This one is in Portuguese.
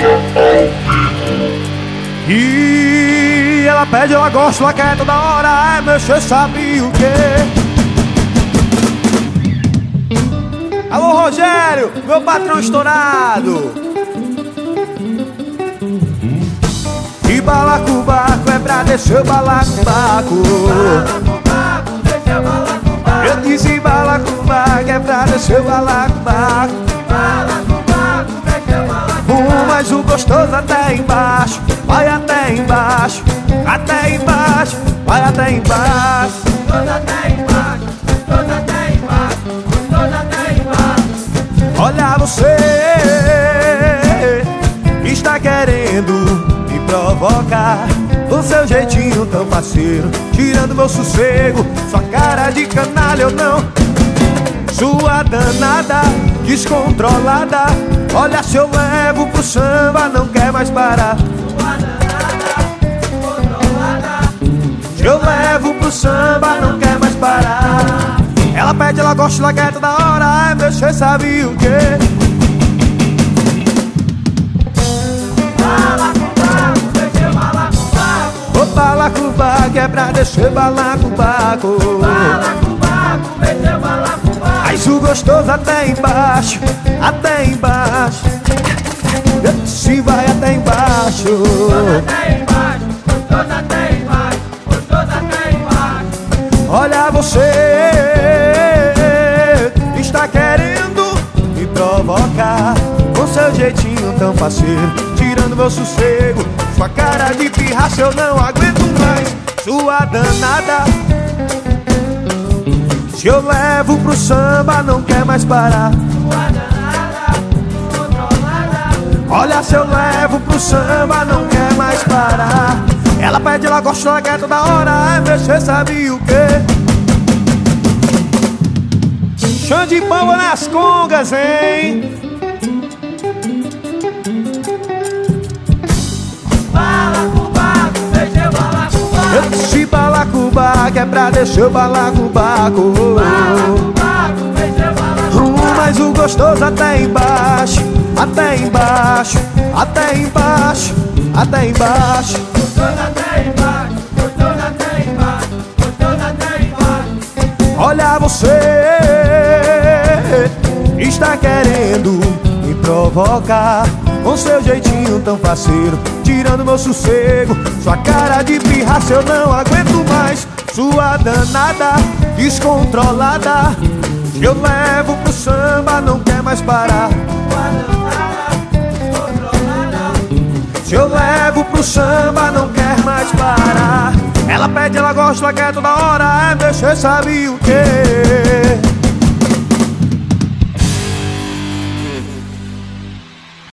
E ela pede, ela gosta, ela quer toda hora, é mexer, sabe o quê? Alô, Rogério, meu patrão estourado. E balacobaco é pra descer o balacobaco. Balacobaco, deixa balacobaco. Eu disse balacobaco é pra descer o balacobaco. Balacobaco, deixa balacobaco. Mas o gostoso até embaixo, vai até embaixo, até embaixo, vai até embaixo. Gostoso até embaixo, gostoso até embaixo, gostoso até embaixo. Olha você, está querendo me provocar com seu jeitinho tão parceiro, tirando meu sossego, sua cara de canalha ou não. Sua danada, descontrolada, olha se eu levo pro samba, não quer mais parar. Sua danada, descontrolada. Se eu levo pro samba, não quer mais parar. Ela pede, ela gosta, ela quer toda hora, é mexer, sabe o quê? Balacobaco, deixa balacobaco. O balacobaco é pra descer balacobaco. Balacobaco, deixa balacobaco. Mas o gostoso até embaixo, até embaixo. Se vai até embaixo. Gostoso até embaixo, gostoso até embaixo, gostoso até embaixo. Olha você, está querendo me provocar com seu jeitinho tão parceiro, tirando meu sossego, sua cara de pirraça eu não aguento mais. Sua danada, se eu levo pro samba não quer mais parar. Sua danada, descontrolada. Olha se eu levo pro samba não quer mais parar. Ela pede, ela gosta, ela quer toda hora, é mexer, sabe o quê? Chão de palma nas congas, hein? Balacobaco, deixa balacobaco. Eu disse balacobaco é pra descer o balacobaco. Balacobaco, deixa balacobaco. Mas o gostoso até embaixo, até embaixo, até embaixo, até embaixo. Gostoso até embaixo, gostoso até embaixo, gostoso até embaixo. Olha você, está querendo me provocar com seu jeitinho tão parceiro, tirando meu sossego, sua cara de pirraça eu não aguento mais. Sua danada, descontrolada, eu levo pro samba, não quer mais parar. Sua danada, descontrolada. Se eu levo pro samba, não quer mais parar. Ela pede, ela gosta, ela quer toda hora, é mexer, sabe o quê?